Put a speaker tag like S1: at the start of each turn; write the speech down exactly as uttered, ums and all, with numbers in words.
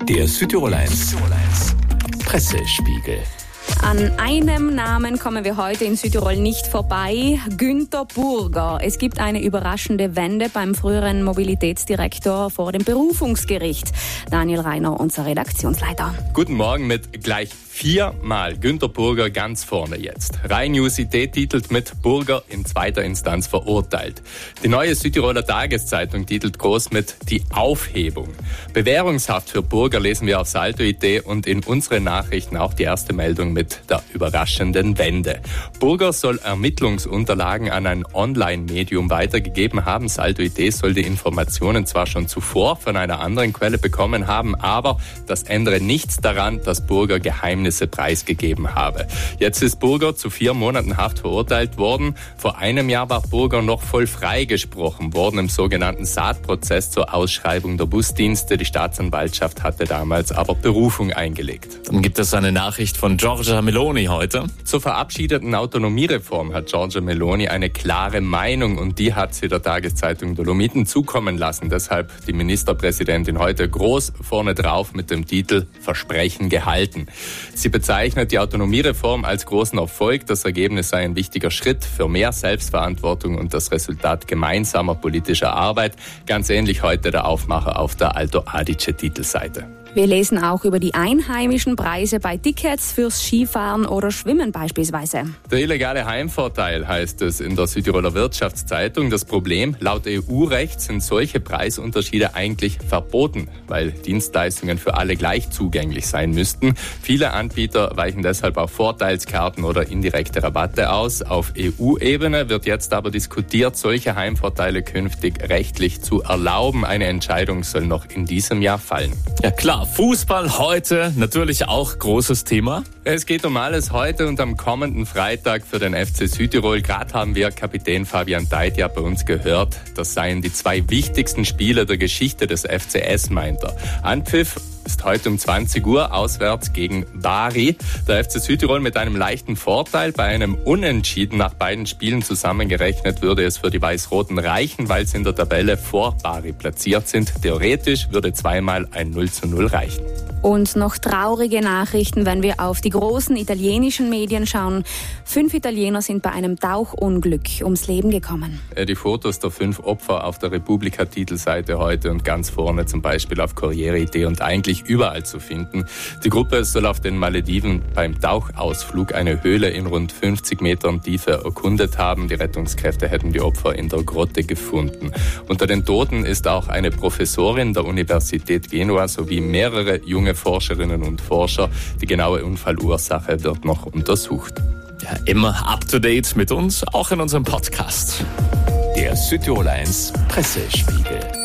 S1: Der Südtirol eins Pressespiegel.
S2: An einem Namen kommen wir heute in Südtirol nicht vorbei. Günther Burger. Es gibt eine überraschende Wende beim früheren Mobilitätsdirektor vor dem Berufungsgericht. Daniel Reiner, unser Redaktionsleiter.
S3: Guten Morgen mit gleich viermal Günther Burger ganz vorne jetzt. Rhein News I T titelt mit Burger in zweiter Instanz verurteilt. Die neue Südtiroler Tageszeitung titelt groß mit Die Aufhebung. Bewährungshaft für Burger lesen wir auf Salto I T und in unseren Nachrichten auch die erste Meldung mit der überraschenden Wende. Burger soll Ermittlungsunterlagen an ein Online-Medium weitergegeben haben. Salto I T soll die Informationen zwar schon zuvor von einer anderen Quelle bekommen haben, aber das ändere nichts daran, dass Burger Geheimnisse preisgegeben habe. Jetzt ist Burger zu vier Monaten Haft verurteilt worden. Vor einem Jahr war Burger noch voll freigesprochen worden im sogenannten Saatprozess zur Ausschreibung der Busdienste. Die Staatsanwaltschaft hatte damals aber Berufung eingelegt.
S4: Dann gibt es eine Nachricht von Giorgia Meloni heute.
S3: Zur verabschiedeten Autonomiereform hat Giorgia Meloni eine klare Meinung und die hat sie der Tageszeitung Dolomiten zukommen lassen. Deshalb die Ministerpräsidentin heute groß vorne drauf mit dem Titel Versprechen gehalten. Sie bezeichnet die Autonomiereform als großen Erfolg. Das Ergebnis sei ein wichtiger Schritt für mehr Selbstverantwortung und das Resultat gemeinsamer politischer Arbeit. Ganz ähnlich heute der Aufmacher auf der Alto Adige-Titelseite.
S2: Wir lesen auch über die einheimischen Preise bei Tickets fürs Skifahren oder Schwimmen beispielsweise.
S3: Der illegale Heimvorteil heißt es in der Südtiroler Wirtschaftszeitung. Das Problem, laut E U-Recht sind solche Preisunterschiede eigentlich verboten, weil Dienstleistungen für alle gleich zugänglich sein müssten. Viele Anbieter weichen deshalb auf Vorteilskarten oder indirekte Rabatte aus. Auf E U-Ebene wird jetzt aber diskutiert, solche Heimvorteile künftig rechtlich zu erlauben. Eine Entscheidung soll noch in diesem Jahr fallen.
S4: Ja klar, Fußball heute natürlich auch großes Thema.
S3: Es geht um alles heute und am kommenden Freitag für den F C Südtirol. Gerade haben wir Kapitän Fabian Deit ja bei uns gehört. Das seien die zwei wichtigsten Spiele der Geschichte des F C S, meint er. Anpfiff ist heute um zwanzig Uhr auswärts gegen Bari. Der F C Südtirol mit einem leichten Vorteil. Bei einem Unentschieden nach beiden Spielen zusammengerechnet würde es für die Weiß-Roten reichen, weil sie in der Tabelle vor Bari platziert sind. Theoretisch würde zweimal ein null zu null reichen.
S2: Und noch traurige Nachrichten, wenn wir auf die großen italienischen Medien schauen. Fünf Italiener sind bei einem Tauchunglück ums Leben gekommen.
S3: Die Fotos der fünf Opfer auf der Repubblica-Titelseite heute und ganz vorne zum Beispiel auf Corriere I T und eigentlich überall zu finden. Die Gruppe soll auf den Malediven beim Tauchausflug eine Höhle in rund fünfzig Metern Tiefe erkundet haben. Die Rettungskräfte hätten die Opfer in der Grotte gefunden. Unter den Toten ist auch eine Professorin der Universität Genua sowie mehrere junge Forscherinnen und Forscher. Die genaue Unfallursache wird noch untersucht.
S4: Ja, immer up to date mit uns, auch in unserem Podcast.
S1: Der Südtirol eins Pressespiegel.